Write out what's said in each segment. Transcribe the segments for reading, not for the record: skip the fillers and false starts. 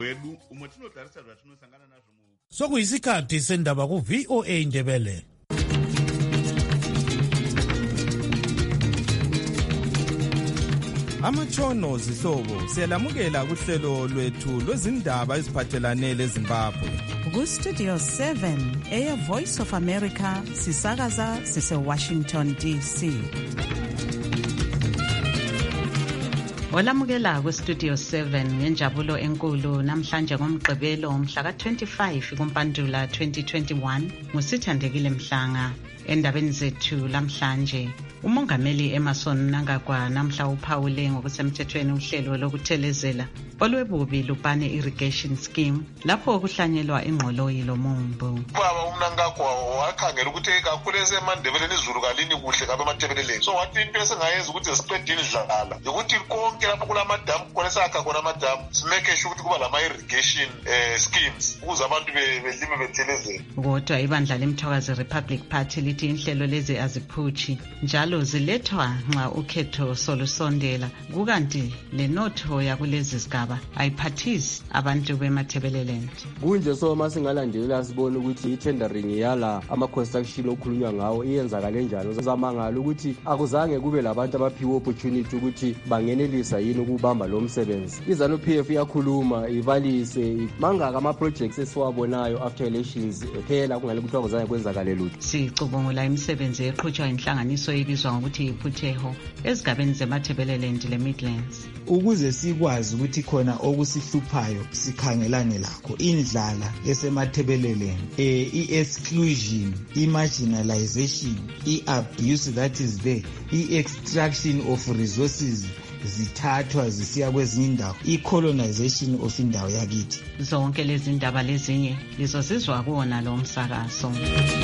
Sokuyisikhathi sendaba ku-VOA Indebele. Amatshono zihlobo siyalamukela kuhlelo lwethu lwezindaba eziphathelane leZimbabwe. Ku-Studio 7 Air Voice of America sisakaza sise-Washington DC. Olamukela ku-Studio 7 ngenjabulo enkulu namhlanje ngomgqibelo mhla ka-25 kuMpandula 2021 nguSithandekile Mhlanga. Endabeni zethu lamhlanje, uMongameli Emmerson Mnangagwa namhla uphawule ngokusemthethweni uhlelo lokuthelezela olwebubi Lupane Irrigation Scheme lapho kuhlanyelwa ingqoloyi lomumbu. Baba uMnangagwa wakhangela ukuthi kakhulu esemandebeleni izulu kalini kuhle kabe ematebeleleni. So wathi into esingayenza ukuthi siqede indlala ukuthi konke lapho kulamadamu khona sakha khona amadamu simeke sure ukuthi kuba lama irrigation schemes ukuze abantu belime bethelezela. Kodwa ibandla leMthokazi Republic Party lithi inhlelo lezi aziphuthi njalo zilethwa nxa ukhetho solusondela kukanti lenotho yakulezi zigaba ayiphathisi abantu bemathebeleland. Kunje so masingalandela sibone ukuthi i-tendering yala ama-construction okhulunywa ngawo iyenzakale njalo. Uzamangala ukuthi akuzange kube labantu abaphiwe opportunity ukuthi bangenelisa yini ukubamba lo msebenzi. IZANU-PF iyakhuluma ivalise mangaka ama-projects esiwabonayo after elections phela kungale ukuthi akuzange kwenzakale lutho. Sicubungula imisebenzi eqhutshwa inhlanganiso ebizwa ngokuthi iPhutheho ezigabeni zemathebeleland le-Midlands. Ukuze sikwazi ukuthi khona okusihluphayo sikhangelane lakho, indlala esemathebeleland, i-exclusion, i-marginalization, i-abuse that is there, i-extraction of resources zithathwa zisiya kwezinye indawo, i-colonization of indawo yakithi. Zonke lezi ndaba lezinye lizozizwa kuwona lo msakazo.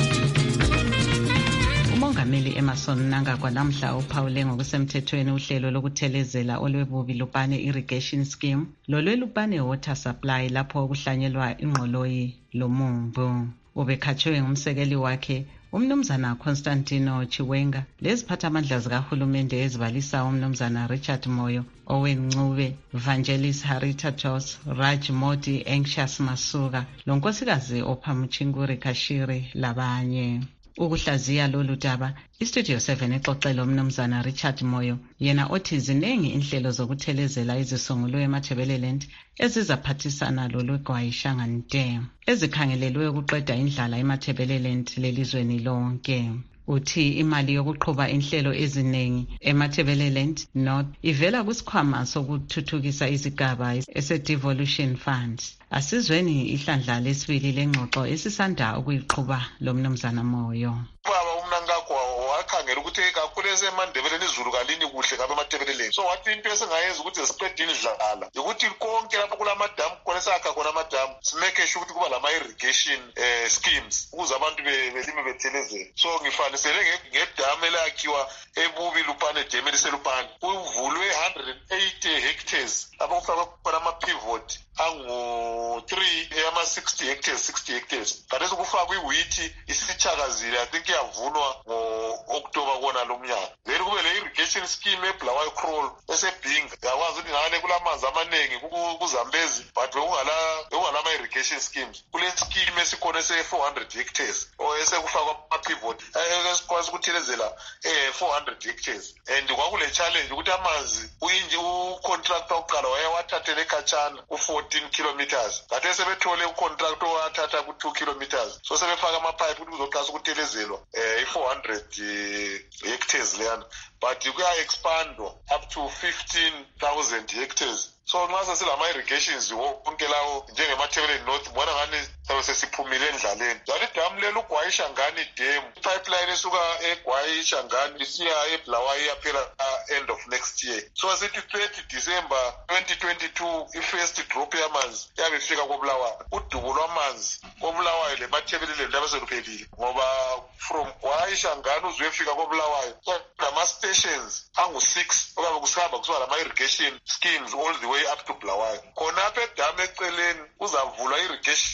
uMongameli Emmerson Mnangagwa namhla uphawule ngokusemthethweni uhlelo lokuthelezela olwebubi Lupane Irrigation Scheme lolweLupane Water Supply lapho kuhlanyelwa ingqoloyi lomumbu. Ubekhatshwe ngumsekeli wakhe uMnumzana Constantino Chiwenga leziphathamandla zikahulumende ezibalisa uMnumzana Richard Moyo, Owen Ncube, Vangelis Harita Jos, Raj Modi, Anxious Masuka, lonkosikazi Ophamuchinguri Kashiri labanye. Ukuhlaziya lolu daba, iStudio 7 exoxela uMnumzana Richard Moyo, yena othi zinengi inhlelo zokuthelezela izisungulwe eMathebeleland ezizaphathisana lolweGwayishanganite ezikhangelelwe ukuqeda indlala eMathebeleland lelizweni lonke. Uthi imali yokuqhuba inhlelo eziningi eMathebeleland North ivela kusikhwama sokuthuthukisa izigaba ese-Devolution Funds. Asizweni ihlandla lesibili lengxoxo esisanda ukuyiqhuba lo Mnumzana Moyo. Baba uMnangagwa wakhangela ukuthi kakhulu esemandebeleni izulu kalini kuhle kabe ematebeleleni. So wathi into esingayenza ukuthi siqede indlala ukuthi konke lapho kulamadamu khona sakha khona amadamu simeke sure ukuthi kuba lama irrigation schemes ukuze abantu belime bethelezela. So ngifanisele ngedamu elakhiwa ebubi Lupane Dam eliseLupane kuvulwe 180 hectares lapho kufakwa khona ama-pivot angu-3 ama-60 hectares. Kanti kufakwa iwheat isitshakazile, I think iyavunwa ngo-October kona lo mnyaka. Then kube le irrigation scheme eBulawayo Kroll esebhinga. Yakwazi ukuthi ngale kulamanzi amaningi kuZambezi but bekungalama irrigation schemes. Kule scheme esikhona ese-400 hectares esekufakwa ama-pivot esikwazi ukuthelezela 400 hectares. And kwakule challenge ukuthi amanzi ucontractor oqala wayewathathele ekhatshana ku-14 kilometers. Kade sebethole ucontractor wathatha ku-2 kilometers. So sebefaka amapipe ukuthi kuzoqasa ukuthelezelwa i-400 hectares leyana. But kuya-expandwa up to 15,000 hectares. So nxa sesilama irrigations wonke lawo njengemathebeleni North bona ngani sesiphumile endlaleni. Njalo idamu lelo uGwayishangani Dam, ipipeline esuka eGwayishangani isiya eBulawayo iyaphela end of next year. So sithi 30 December 2022 i-first drop yamanzi yabe ifika koBulawayo. Udubo lwamanzi koBulawayo lemathebeleni labe seluphelile ngoba from Gwayishangani uzuyefika koBulawayo nama-stations angu-6 okabe kusihamba kusuka lama irrigation schemes all the way up to Bulawayo. Khona apha edamu eceleni uzavulwa irrigation scheme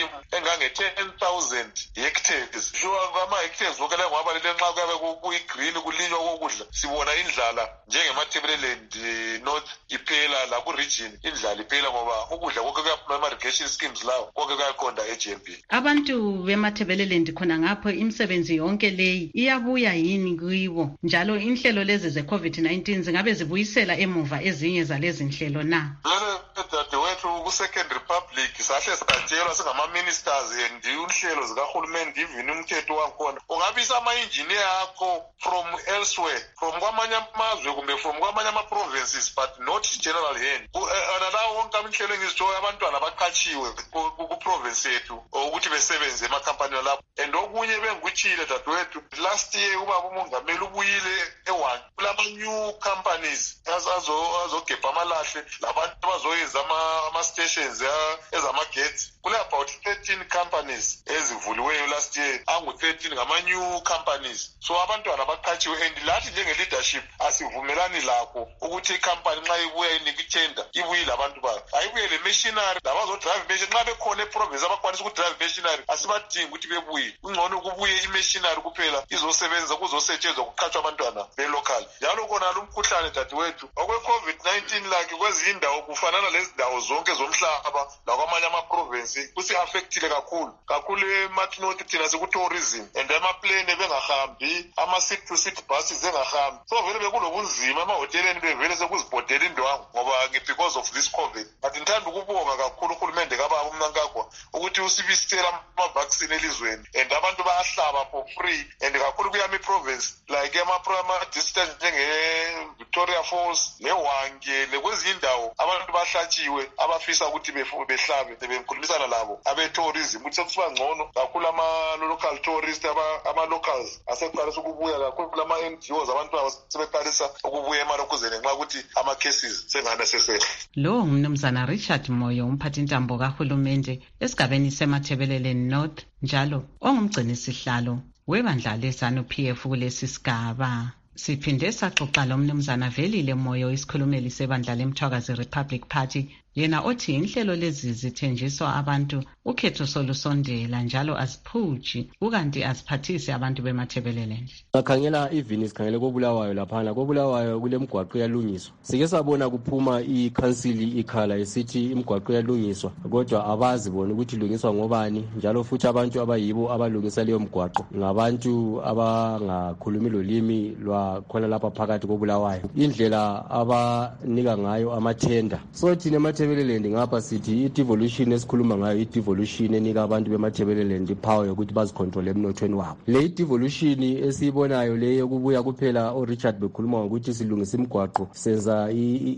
scheme engange-10,000 hectares. Sure ama-hectares wokele ngwabalele nxa kuyabe kuyi-green kulinywa kokudla sibona indlala njengemathebeleland north iphela laku-region indlala iphela ngoba ukudla konke kuyaphuma ama-irrigation schemes lawo konke kuyaqonda e-GMP. Abantu bemathebeleland khona ngapho imisebenzi yonke leyi iyabuya yini kuyibo njalo inhlelo lezi ze-COVID-19 zingabe zibuyisela emuva ezinye zalezi nhlelo na? Dadewethu ku-Second Republic sahle satshelwa singama-ministers and inhlelo zikahulumende even umthetho wakhona ungabisa ama-engineer akho from elsewhere from kwamanye amazwe kumbe from kwamanye ama-provinces but not general hand. Nalawo wonke inhlelo engizitshoyo abantwana baqhatshiwe ku-province yethu ukuthi besebenze emakhampani lapho. And okunye bengikuchile dadewethu last year ubaba umongameli ubuyile e-1 kulama-new companies azogebha amalahle labantu abazoyenza ama-stations ezamagetsi. Kule about 13 companies ezivuliweyo last year angu-13 ngama-new companies. So abantwana baqhatshiwe and lathi njenge-leadership asivumelani lakho ukuthi ikhampani nxa ibuya inika itender ibuye labantu bayo ayibuye le-machinery labazodrive machinery nxa bekhona eprovince abakwanisa ukudrive machinery asibadingi ukuthi bebuye kungcono kubuye i-machinery kuphela izosebenza kuzosetshenzwa kuqhatshwa abantwana be-local. Njalo kona lumkhuhlane dadewethu okwe-COVID-19 lakhe kwezinye indawo kufanana lezi ndawo zonke zomhlaba lakwamanye ama-province kusi-affectile kakhulu emathinothi thina siku-tourism and amaplane bengahambi ama-seat to seat buses engahambi. So vele bekulobunzima emahoteleni bevele sekuzibhodela indwangu ngoba because of this COVID. But ngithanda ukubonga kakhulu uhulumende kababa uMnankagwa ukuthi usibisela ama-vaccine elizweni and abantu bayahlaba for free and kakhulu kuyami i-province like ama-distance njenge-Victoria Falls leHwange lekwezinye indawo abantu bahlatshiwe abafisa ukuthi behlabe bekhulumisana labo abe-tourism ukuthi sekusiba ngcono kakhulu ama-local tourist ama-locals aseqalisa ukubuya kakhulu ama-NGOs abantu babo sebeqalisa ukubuya emalokhuzeni nxa ukuthi ama-cases sengane sesehla. Lo ngumnumzana Richard Moyo umphathintambo kahulumende esigabeni semathebeleleni North njalo ongumgcinisihlalo webandla le-ZANU-PF kulesi sigaba. Siphinde saxoxa lo mnumzana Velile Moyo isikhulumeli sebandla leMthwakazi Republic Party yena othi inhlelo lezi zithenjiswa abantu ukhetho solusondela njalo aziphuji ukanti aziphathise abantu bemathebeleleni. Ngakhangela even sikhangele koBulawayo laphana koBulawayo kulemgwaqo yalungiswa. Sike sabona kuphuma i-council ikhala esithi imgwaqo yalungiswa kodwa abazi bona ukuthi ilungiswa ngobani njalo futhi abantu abayibo abalungisa leyo mgwaqo ngabantu abangakhulumi lolimi lwakhona lapha phakathi koBulawayo. Indlela abanika ngayo amathenda so thina emathebeleleni ngapha sithi i-devolution esikhuluma ngayo i-devolution enika abantu bemathebeleleni ipower yokuthi bazicontrol emnothweni wabo. Le i-devolution esiyibonayo le yokubuya kuphela o-Richard bekhuluma ngokuthi silungisa imigwaqo senza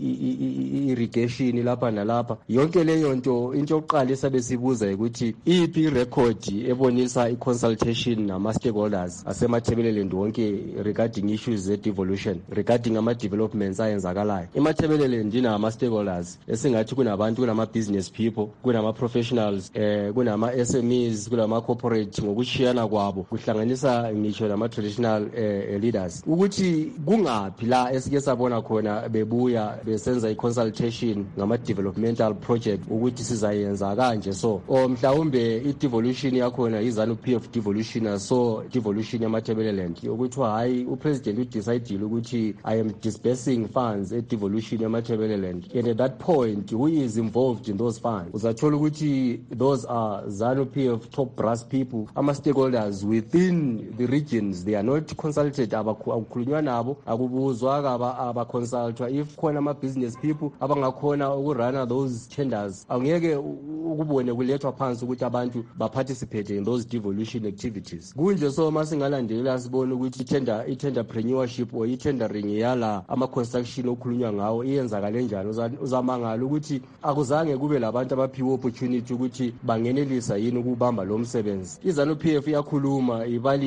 i-irrigation lapha nalapha yonke leyo nto into yokuqala esabe sibuza ukuthi iphi i-record ebonisa i-consultation nama-stakeholders asemathebeleleni wonke regarding issues ze-devolution regarding ama-developments ayenzakalayo. Emathebeleleni dinama-stakeholders esingathi kunabantu kunama-business people kunama-professionals kunama-SMEs kunama-corporate ngokushiyana kwabo kuhlanganisa ngisho nama-traditional leaders ukuthi kungaphi la esike sabona khona bebuya besenza i-consultation ngama-developmental project ukuthi sizayenza kanje so mhlawumbe i-devolution yakhona i-ZANU-PF devolution so devolution yamathebeleland ukuthiwa hayi upresident udecidile ukuthi I am disbursing funds e-devolution yamathebeleland and at that point who is involved in those funds uzathola ukuthi those are ZANU-PF top brass people ama-stakeholders within the regions they are not consulted akukhulunywa nabo akubuzwa abaconsultwa if khona ama-business people abangakhona ukurana those tenders angeke ukubone kulethwa phansi ukuthi abantu baparticipate in those devolution activities kunje so masingalandelela sibone ukuthi i-tenderpreneurship or i-tendering yala ama-construction okhulunywa ngawo iyenzakale njani uzamangala ukuthi akuzange kube labantu abaphiwe opportunity ukuthi bangenelisa yini ukubamba lo msebenzi. i-ZANU-PF iyakhuluma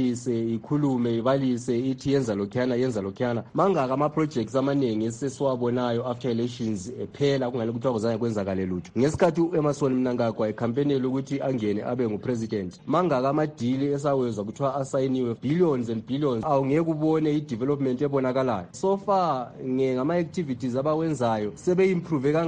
ibalise ithi yenza lokhuyana mangaka ama-projects amaningi esesiwabonayo after elections ephela kungale ukuthi akuzange kwenzakale lutho. Ngesikhathi u-Emmerson Mnangagwa ecampaign ukuthi angene abe ngupresident mangaka amadili esawezwa kuthiwa asayiniwe billions and billions awungeke ubone i-development ebonakalayo so far ngama-activities abawenzayo sebe-improve kangakanani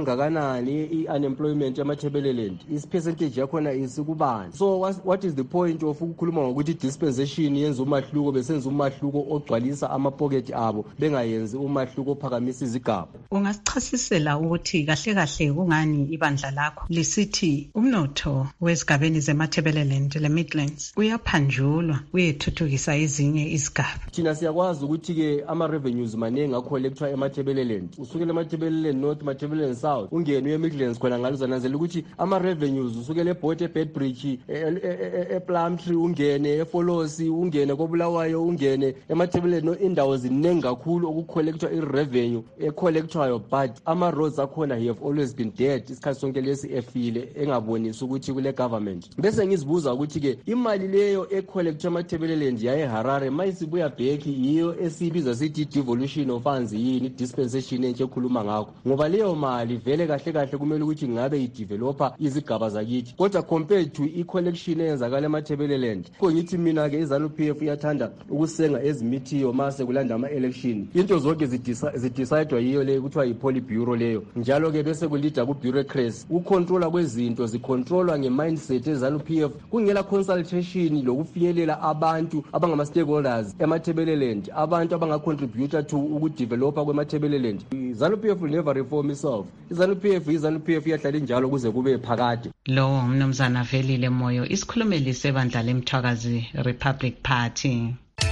inganani i-unemployment emathebeleland, percentage yakhona isikubani. So what is the point of ukukhuluma ngokuthi dispensation yenza umahluko, besenza umahluko ogcwalisa amapocket abo bengayenzi umahluko ophakamisa izigaba? Ungasichasisela ukuthi kahle kahle kungani ibandla lakho lisithi umnotho wezigabeni zemathebeleland le Midlands uyaphanjulwa uyethuthukisa ezinye izigaba? Thina siyakwazi ukuthi-ke ama-revenues maningi akhollectwa emathebeleland, usukela emathebeleland north, emathebeleland south, ungene uye-Midlands khona ngalo zananzela ukuthi ama-revenues usukela eBhot, eBedbridge, ePlumtree, ungene eFolosi, ungene koBulawayo, ungene emathebeleland. Indawo ziningi kakhulu okukhollectwa i-revenue ekhollectwayo, but ama-roads akhona have always been dead isikhathi sonke lesi efile engabonisi ukuthi kule government. Bese ngizibuza ukuthi-ke imali leyo ekhollectwa emathebeleland yaye Harare mayisibuya back yiyo esibiza sithi devolution of funds, yini dispensation entshe ekhuluma ngakho, ngoba leyo mali vele kahle kahle kumele ukuthi ngabe ideveloper izigaba zakithi, kodwa compared to i-collection eyenzakala emathebeleland. Ko ngithi mina-ke iZANU-PF iyathanda ukusenga ezimithiyo mase kulanda ama-election, into zonke zidecidwa yiyo leyo kuthiwa yi-Politburo leyo, njalo-ke bese kulida ku-bureaucracy. Ukontrola kwezinto zikontrolwa nge-mindset eZANU-PF, kungela consultation lokufinyelela abantu abangama-stakeholders emathebeleland, abantu abangacontributa to ukudevelopa kwemathebeleland. iZANU-PF will never reform itself. iZANU-PF iyahlala njalo kuze kube phakade. Lo Mnumzana Velile Moyo, isikhulumeli sebandla leMthwakazi Republic Party.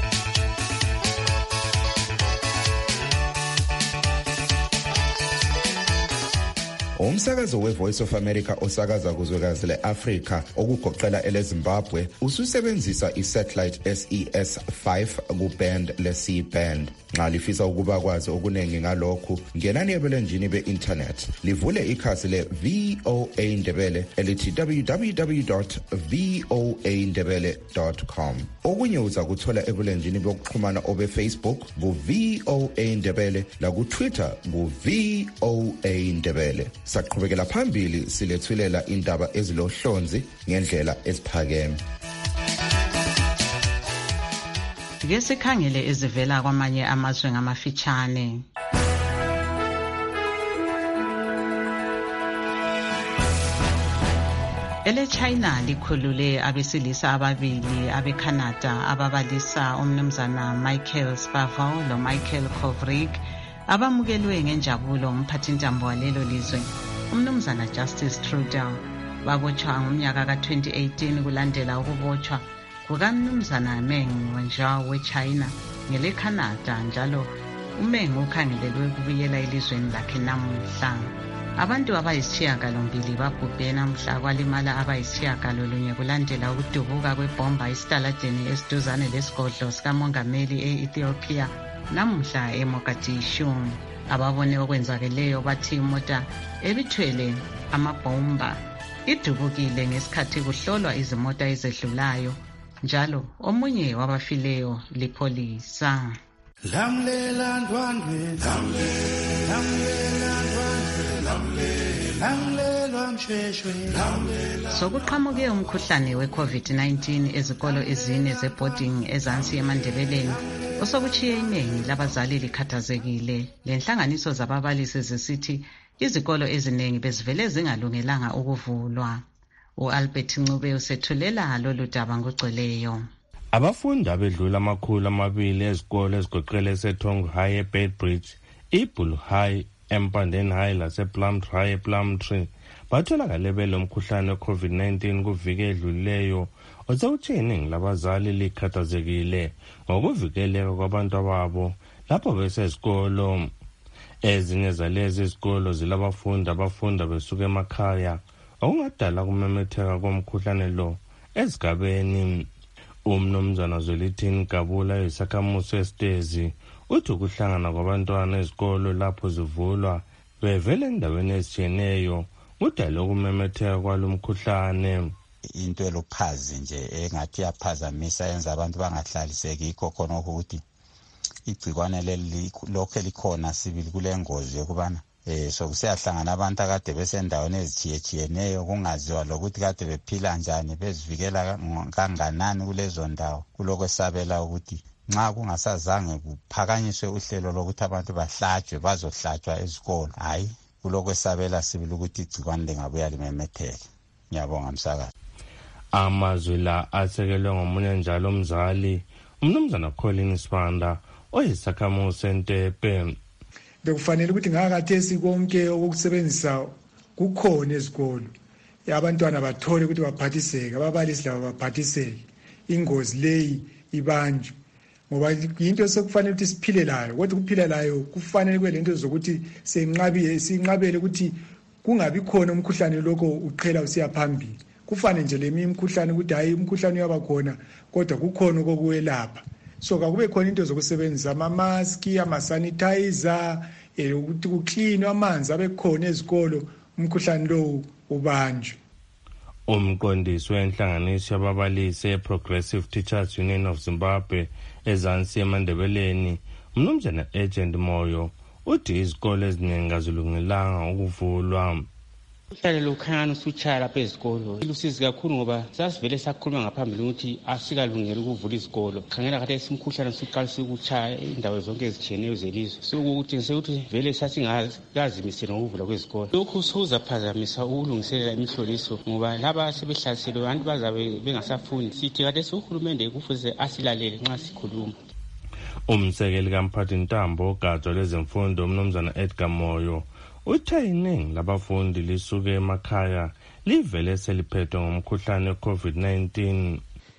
Umsakazo weVoice of America osakaza kuzwekazi leAfrika okugoqela eleZimbabwe ususebenzisa isatellite SES5 kuband le-C-band. Nxa lifisa ukuba kwazi okunengi ngalokhu, ngenani ebulenjini be-internet livule ikhasi le-VOA Ndebele elithi www.voandebele.com. Okunye uza kuthola ebulenjini bokuxhumana obe-Facebook ku-VOA Ndebele laku-Twitter ku-VOA Ndebele. Saqhubekela phambili silethulela indaba ezilohlonzi ngendlela eziphakeme. Ke sikhangele ezivela kwamanye amazwe ngamafitshane. EleChina likhulule abesilisa ababili abeCanada ababalisa umnumzana Michael Spavor lo Michael Kovrig abamukelwe ngenjabulo umphathintambo walelo lizwe umnumzana Justice Trudeau. Babotshwa ngomnyaka ka-2018 kulandela ukubotshwa kukamnumzana Meng Wanzhou weChina ngeleCanada, njalo uMeng ukhangelelwe ukubuyela elizweni lakhe namuhla. Abantu abayisishiyagalombili babhubhe namuhla, kwalimala abayisishiyagalolunye kulandela ukudubuka kwebhomba esitaladeni esiduzane lesigodlo sikamongameli e-Ethiopia namuhla eMogadishu. Ababone okwenzakeleyo bathi imota ebithwele amabhomba idubukile ngesikhathi kuhlolwa izimota ezedlulayo, njalo omunye wabafileyo lipholisa. Lamlela ndwandwe, lamlela mshweshwe. Sokuqhamuke umkhuhlane we-COVID-19 ezikolo ezine ze-boarding ezansi eMandebeleni osokuchiye iningi labazali likhathazekile. Lenhlanganiso zababalisi zisithi izikolo eziningi bezivele zingalungelanga ukuvulwa. U-Albert Ncube usethulela lolu daba ngogcweleyo. Abafundi abedlula 200 ezikole ezigoqela eseThongo High eBedbridge, iBull High, eMpandeni High lasePlumtree High ePlumtree batholakale belomkhuhlane we-COVID-19 kuviki edlulileyo, osekuthi iningi labazali likhathazekile ngokuvikeleka kwabantu babo lapho besesikolo. Ezinye zalezi izikolo zilabafundi abafunda besuka emakhaya, okungadala kumemetheka komkhuhlane lo ezigabeni. Umnumzana Zwelithini Kabula isakhamuzi esitezi uthi ukuhlangana kwabantwana ezikolo lapho zivulwa bevele endaweni ezitshiyeneyo kudala ukumemetheka kwalomkhuhlane. Into eluphazi nje engathi yaphazamisa yenza abantu bangahlaliseki yikho khona ukuthi igcikwane leli lokho likhona sibili kule ngozi yokubana sokusiyahlangana abantu akade besendaweni ezitshiyeneyo kungaziwa lokuthi kade bephila njani, bezivikela kanganani kulezo ndawo. Kulokwesabela ukuthi nxa kungasazange kuphakanyiswe uhlelo lokuthi abantu bahlatshwe bazohlatshwa ezikolo, hayi kulokwesabela sibili ukuthi igcikwane lingabuya limemetheke. Ngiyabonga msakazi. Amazwi la asekelwe ngomunye njalo umzali umnumzana Colin Sibanda oyisakhamuzi seNtepe. Bekufanele ukuthi ngakathesi konke okusebenzisa kukhona ezikolo. Abantwana bathole ukuthi baphathiseke, ababalisi labo baphathiseke. Ingozi leyi ibanjwe. Ngoba into sekufanele ukuthi siphile layo, kodwa ukuphila layo kufanele kube lento zokuthi sinqabele ukuthi kungabi khona umkhuhlane lokho uqhela usiya phambili. Kufane nje leminye imikhuhlane ukuthi hayi umkhuhlane uyaba khona kodwa kukhona okuwelapha. So akube khona into zokusebenzisa ama-mask, ama-sanitizer, ukuthi kuclean amanzi abekhona ezikolo umkhuhlane lo ubanjwe. Umqondisi wenhlanganiso yababalisi e-Progressive Teachers Union of Zimbabwe ezansi eMandebeleni umnumzana Agent Moyo uthi izikole eziningi azilungelanga ukuvulwa. Uhlale lokhana usuchaya lapha ezikolo ilusizi kakhulu ngoba sasivele sakhuluma ngaphambili ukuthi asikalungeli ukuvula izikolo. Khangela kade isimkhuhlane siqalisa ukuchaya indawo zonke ezitshiyeneyo zelizwe. Sokuthi ngisekuthi vele sasingazimisela ngokuvula kwezikolo. Lokhu sokuzaphazamisa ukulungiselela imihloliso ngoba laba sebehlaselwe abantu bazabe bengasafundi. Sithi kade uhulumende kufuze asilalele nxa sikhuluma. Umsekeli kaMphathi Ntambo ogatsha lwezemfundo umnumzana Edgar Moyo uthe iningi labafundi lisuke emakhaya livele seliphethwe ngomkhuhlane we-COVID-19.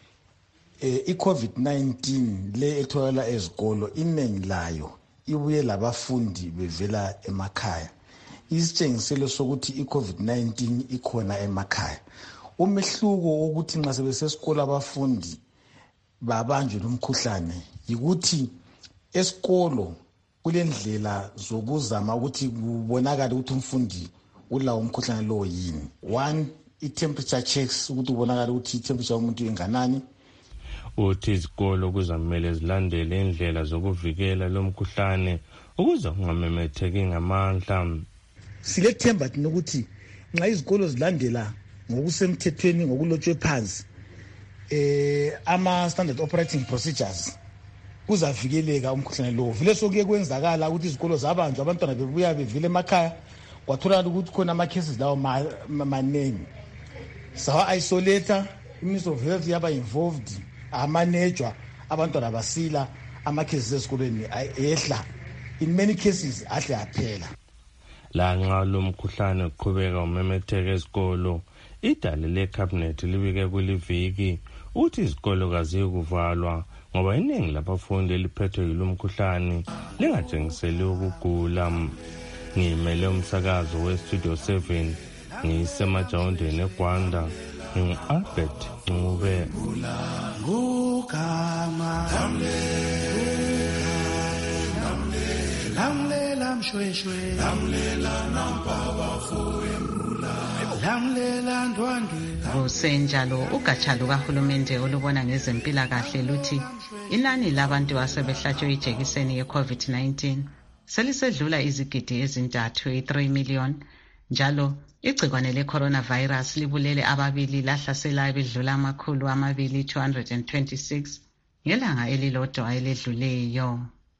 I-COVID-19 le etholakala ezikolo iningi layo ibuye labafundi bevela emakhaya. Isitshengiselo sokuthi i-COVID-19 ikhona emakhaya. Umehluko wokuthi nxa sebesesikolo abafundi babanjwe lumkhuhlane yikuthi esikolo kulendlela zokuzama ukuthi kubonakala ukuthi umfundi ulawo umkhuhlane lo yini. One, i-temperature checks ukuthi ubonakala ukuthi i-temperature yomuntu inganani. Uthi izikolo kuzamele zilandele indlela zokuvikela lo mkhuhlane ukuze ungamemetheki ngamandla. Silethemba ukuthi nxa izikolo zilandela ngokusemthethweni ngokulotshwe phansi ama-standard operating procedures kuzavikeleka umkhuhlane lo. Vele sokuye kwenzakala ukuthi izikolo zabanjwa abantwana bebuya bevile emakhaya kwatholakala ukuthi khona ama-cases lawo maningi. Sawa-isolata, i-Ministry of Health yaba involved, amanejwa, abantwana basila, ama-cases esikolweni ehla. In many cases ahle aphela. La nxa lo mkhuhlane uqhubeka umemetheka ezikolo, idale le-cabinet libike kuliviki uthi izikolo kazikuvalwa ngoba iningi labafundi eliphethwe yilo mkhuhlane lingatshengiseli ukugula. Ngimele umsakazo we-Studio 7 ngisemajawundeni eGwanda ngingu-Albert Ncube. Lamlela mshweshwe lamlela nampaba fuemula lamlela ndwandwe. Kusenjalo ugatsha lukahulumende olubona ngezempilakahle luthi inani labantu asebehlatshwe ijekiseni ye-COVID-19 selisedlula izigidi ezintathu, 3 million, njalo igcikwane le-coronavirus libulele ababili lahlasela bedlula 226 ngelanga elilodwa eledluleyo.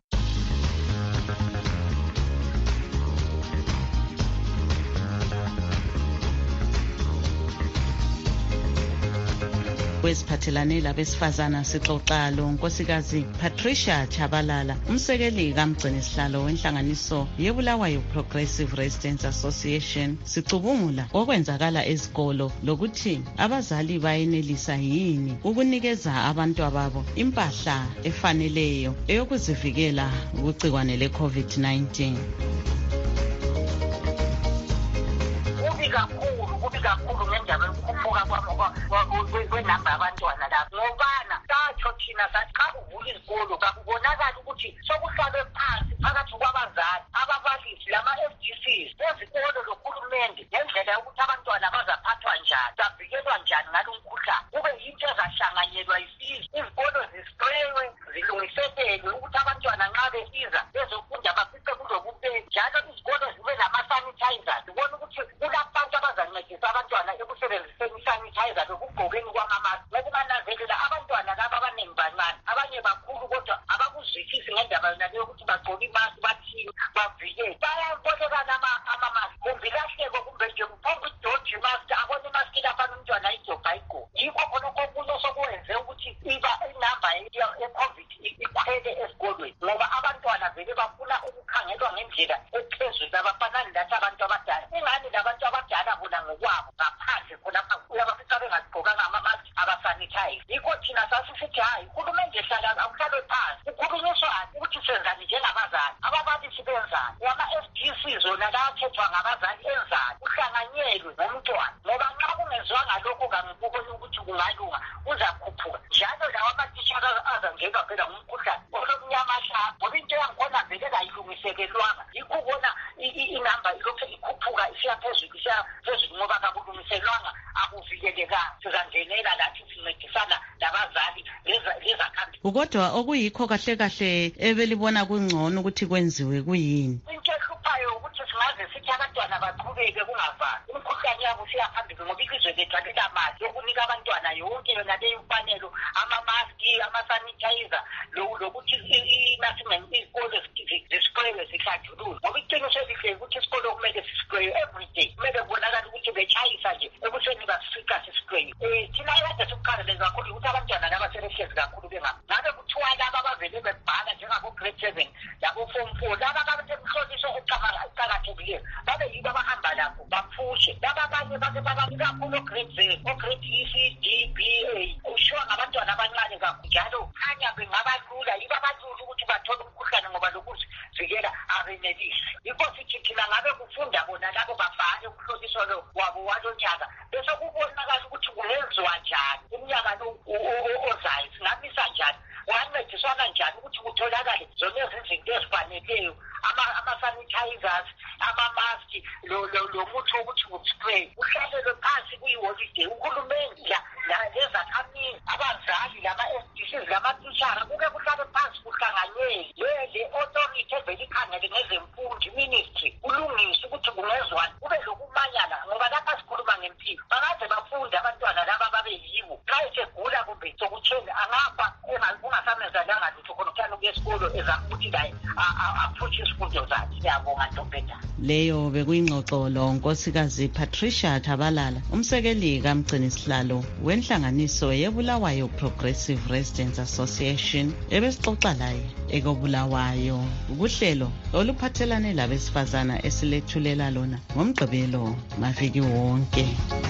Wesiphathelane labesifazana sixoxa lo Nkosikazi Patricia Chabalala, umsekeli kaMgcinisihlalo wenhlanganiso yeBulawayo Progressive Residents Association, sicubungula okwenzakala ezikolo lokuthi abazali bayenelisa yini ukunikeza abantu ababo impahla efaneleyo eyokuzivikela kugcikwane le-COVID-19. Kakhulu ngendaba yokukhuphuka kwenamba yabantwana lapho ngobana satsho thina sathi xa kuvula izikolo kakubonakali ukuthi sokuhlale phansi phakathi kwabazali, ababalisi, lama-FGCs ezikolo lohulumende ngendlela yokuthi abantwana bazaphathwa njani, bavikelwa njani ngalo mkhuhlane. Kube yinto ezahlanganyelwa isizwe, izikolo zisprewe, zilungiselelwe ukuthi abantwana nxa besiza bezofunda bafice kulokupe, njalo izikolo zibe lama-sanitizers. Ubona ukuthi kulabantu abazancedisa abantwana ekusebenziseni i-sanitizer lokugqokeni kwamamaski. Ngokumananzelela abantwana laba abaningi bancane, abanye bakhulu kodwa abakuzwisisi ngendaba yona leyo ukuthi bagqoke imaski bathini bavikele. Bayabolekana amamaski ngalokho kangikubona ukuthi kungalunga uzakhuphuka njalo lawo amatishara azangenwa phela ngumkhuhlane olomnyama hlaba ngoba into yangikhona vele kayilungisekelwanga yikho ubona inamba ilokhu ikhuphuka isiya phezulu ngoba kakulungiselwanga akuvikelekanga sizangenela lathi sincedisana labazali lezakhambi. Kodwa okuyikho kahle kahle ebelibona kungcono ukuthi kwenziwe kuyini? Into ehluphayo ukuthi singaze sithi abantwana baqhubeke kungavali umkhuhlane yabo usiyaphambili ngoba ilizwe lethu alilamali yokunika abantwana yonke yona leyo mfanelo amamaski amasanitizer lokuthi izikolo zispraye zihlanjululwe ngoba iqiniso elihle ukuthi isikolo kumele sispraye every day kumele kubonakala ukuthi betshayisa nje ekuseni basifika sispraye. Thina kade sikukhangeleza kakhulu ukuthi abantwana laba sebehlezi kakhulu ngabe kuthiwa laba abavele bebhala njengabo-grade 7 labo-form 4 laba abasemhloliso eqakathekileyo babe yibo abahamba lapho baphushe laba abanye bake babanika kakhulu o-grade 0 o-grade ECD-BA ushiwa ngabantwana abancane kakhulu njalo khanya bengabalula yibo abalula ukuthi bathole umkhuhlane ngoba lokuzivikela abenelisi. Yikho sithi thina ngabe kufunda bona labo babhale umhloliso wabo walonyaka bese kubonakala ukuthi kungenziwa njani umnyaka ozayo singamisa njani ungancediswana njani ukuthi kutholakale zona izinto ezifaneleyo ama-sanitizers amamaski lomuthi wokuthi uspray uhlalelwe phansi kuyiholide uhulumeni lezakhamini abazali lama-SDCs lamatishara kuke kuhlale phansi kuhlanganyele le authority evele ikhangele ngezemfundo ministry kulungise ukuthi kungezwani kube lokumanyana ngoba lapha sikhuluma ngempilo bangaze bafunde abantwana laba babe yibo xa esegula kumbe sokutheni angafa kungasamenzalanga lutho khona kuhlala kuye esikolo ezama ukuthi laye aphutshe isifundo zakhe. Siyabonga Ntombeda. Leyo bekuyingxoxo Nkosikazi Patricia Thabalala umsekeli kaMgcinisihlalo wenhlanganiso yeBulawayo Progressive Residents Association ebesixoxa laye ekobulawayo ubuhlelo oluphathelane labesifazana esilethulela lona ngomgqibelo maviki wonke.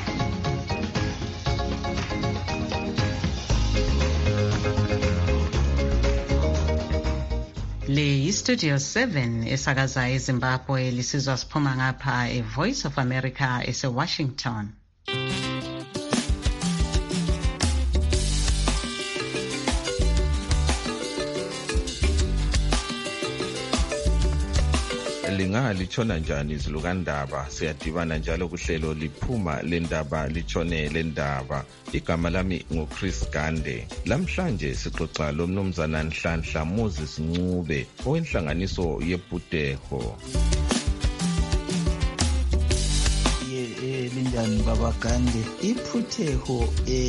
Le Studio 7 esakaza eZimbabwe lisizwa siphuma ngapha eVoice of America eseWashington. Litshona njani izilukandaba siyadibana njalo kuhlelo liphuma lendaba litshone lendaba. Igama lami nguChris Gande. Lamhlanje sixoxa lomnumzana Nhlanhla Moses Ncube owenhlanganiso yePhuteho. Linjani Baba Gande? iPhuteho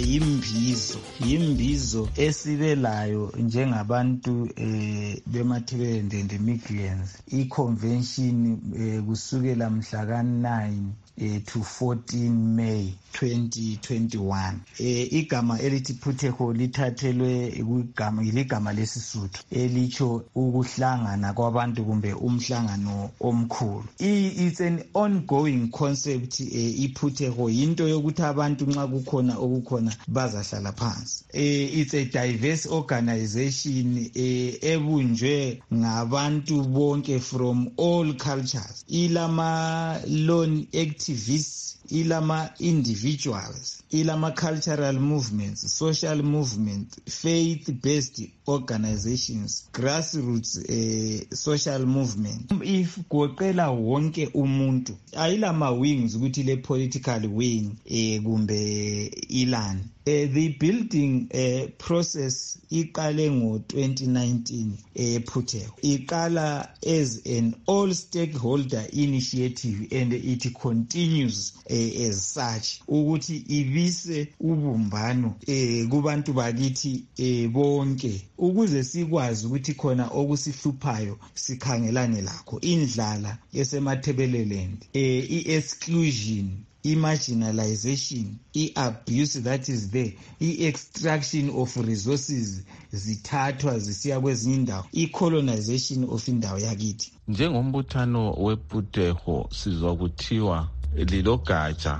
yimbizo esibelayo njengabantu bemathebelendende migrants. I-convention kusukela mhla ka-9 to 14 May 2021. Igama elithi Phuteho lithathelwe iligama lesisuthu elitsho ukuhlangana kwabantu kumbe umhlangano omkhulu. It's an ongoing concept. iPhuteho into yokuthi abantu nxa kukhona okukhona bazahlala phansi. It's a diverse organization ebunjwe ngabantu bonke from all cultures. Ilama lone activists, ilama individuals, ilama cultural movements, social movement, faith-based organizations, grassroots social movement. If goqela wonke umuntu ayilama wings ukuthi le political wing kumbe ilan. The building process iqale ngo-2019 Phuteho. Iqala as an all-stakeholder initiative and it continues as such ukuthi ibise ubumbano kubantu bakithi bonke ukuze sikwazi ukuthi khona okusihluphayo sikhangelane lakho. Indlala esemathebeleland, i-exclusion, i-marginalization, i-abuse that is there, i-extraction of resources zithathwa zisiya kwezinye indawo, i-colonization of indawo yakithi. Njengombuthano wePhuteho sizwa kuthiwa lilogatsha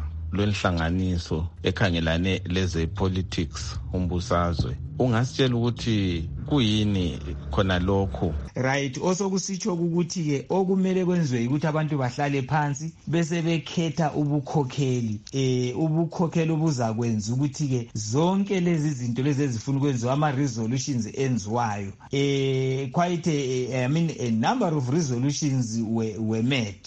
lwenhlanganiso ekhangelane leze politics umbusazwe. Ungasitshela ukuthi kuyini khona lokhu. Right, osokusitsho ukuthi ke okumele kwenziwe ukuthi abantu bahlale phansi bese bekhetha ubukhokheli ubukhokheli obuzakwenza ukuthi ke zonke lezi zinto lezi ezifuna ukwenziwa ama resolutions enziwayo quite a number of resolutions were made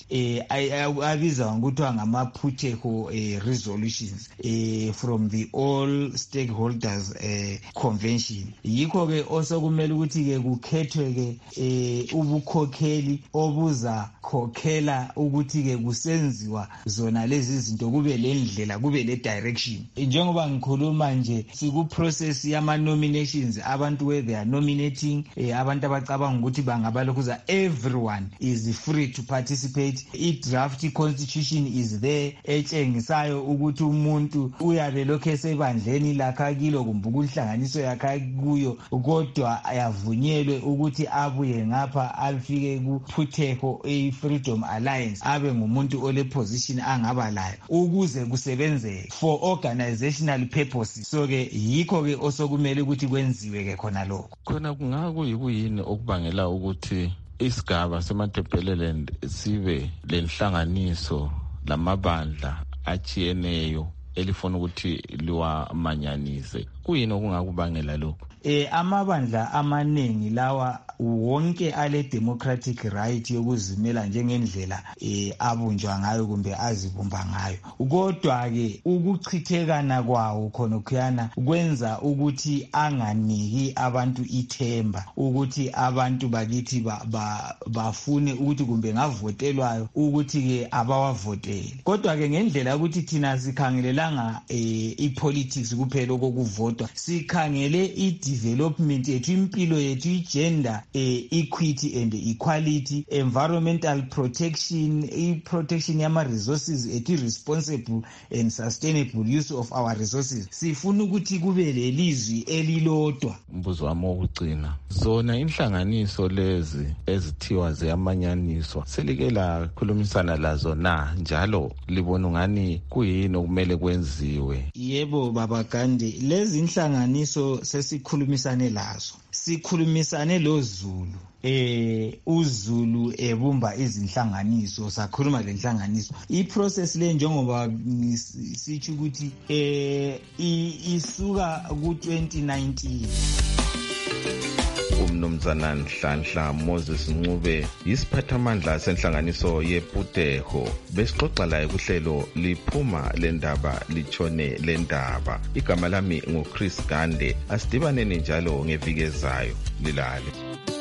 abizwa ngokuthi ngama-Phuthego resolutions from the all stakeholders convention. Yikho ke osokumele ukuthi ke kukhethwe ke ubukhokheli obuza khokhela ukuthi ke kusenziwa zona lezi zinto, kube le ndlela, kube le direction. Njengoba ngikhuluma nje siku-process yama-nominations, abantu where they are nominating, abantu abacabanga ukuthi bangabalokhuza, everyone is free to participate. I-draft constitution is there etshengisayo ukuthi umuntu uyabe lokhu esebandleni lakhakilo kumbe kunhlanganiso yakhakuyo, kodwa ayavunyelwe ukuthi abuye ngapha afike ku-Phuthego Freedom Alliance abe ngumuntu ole position angaba layo ukuze kusebenzeke for organizational purposes. So ke yikho ke osokumele ukuthi kwenziwe ke khona lokho. Khona kungakuyini okubangela ukuthi isigaba seMatebeleland sibe lenhlanganiso lamabandla achiyeneyo elifuna ukuthi liwamanyanise? Kuyini okungakubangela lokho? Amabandla amaningi lawa wonke ale democratic right yokuzimela njengendlela abunjwa ngayo kumbe azibumba ngayo, kodwa ke ukuchithekana kwawo khona khuyana kwenza ukuthi anganiki abantu ithemba ukuthi abantu bakithi bafune ukuthi kumbe ngavotelwayo ukuthi ke abawavotele. Kodwa ke ngendlela ukuthi thina sikhangelelanga ipolitics kuphela okuvotwa, sikhangele i-development yethu, impilo yethu, i-gender equity and equality, environmental protection, i-protection yama-resources ethu, responsible and sustainable use of our resources. Sifuna ukuthi kube lelizwi elilodwa. Mbuzo wami wokugcina, zona inhlanganiso lezi ezithiwa ziyamanyaniswa selike lakhulumisana lazo na, njalo libona ngani kuyini okumele kwenziwe? Yebo baba Gandhi, lezi inhlanganiso sesikhulumisane lazo. Sikhulumisane lo Zulu, uZulu ebumba izinhlanganiso, sakhuluma lenhlanganiso. I-process le njengoba sithi ukuthi isuka ku-2019. Umnumzana Nhlanhla Moses Ncube yisiphathamandla senhlanganiso yePhuthego. Besixoxa laye kuhlelo liphuma lendaba litshone lendaba. Igama lami nguChris Gande. Asidibaneni njalo ngeviki ezayo. Lilale.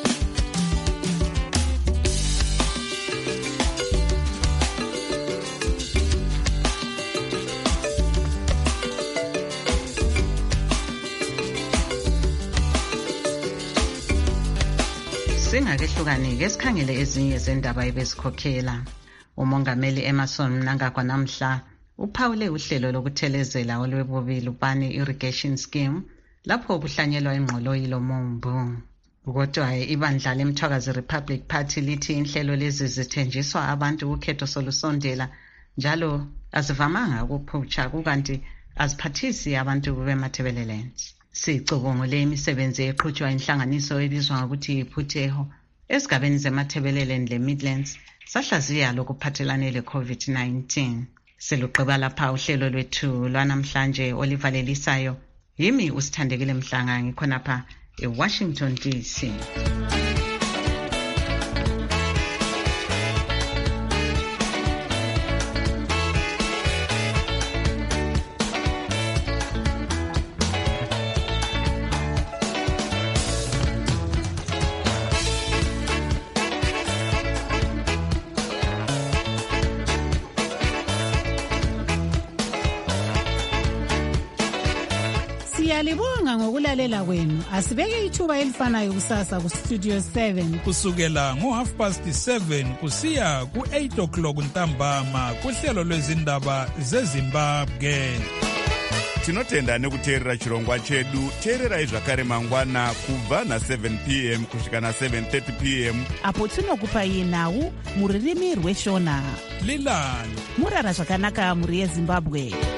Singakehlukani-ke sikhangele ezinye zendaba ebesikhokhela. Umongameli Emmerson Mnangagwa namhla uphawule uhlelo lokuthelezela olwebubi Lupane Irrigation Scheme lapho kuhlanyelwa ingqoloyilo mombu. Kodwa ibandla leMthwakazi Republic Party lithi inhlelo lezi zithenjiswa abantu ukhetho solusondela njalo azivamanga ukuphutsha, kukanti aziphathisi abantu beMatabeleland. Sicubungule imisebenzi eqhutshwa inhlanganiso ebizwa ngokuthi iPhuthego esigabeni zeMatabeleland le-Midlands sahlaziya lokuphathelane le-COVID-19. Selugqiba lapha uhlelo lwethu lwanamhlanje olivalelisayo. Yimi uSithandekile Mhlanga, ngikhonapha eWashington DC. Siyalibonga ngokulalela kwenu. Asibeke ithuba elifanayo kusasa ku Studio 7 kusukela ngo7:30 kusiya ku8 o'clock ntambama kuhlelo lwezindaba zeZimbabwe. Tinotenda nekuteerera chirongwa chedu. Teererai zvakare mangwana kubva na7 p.m. kusvika na7:30 p.m. apo tinokupai nhau muririmi rweshona. Lilani murara zvakanaka muri yeZimbabwe.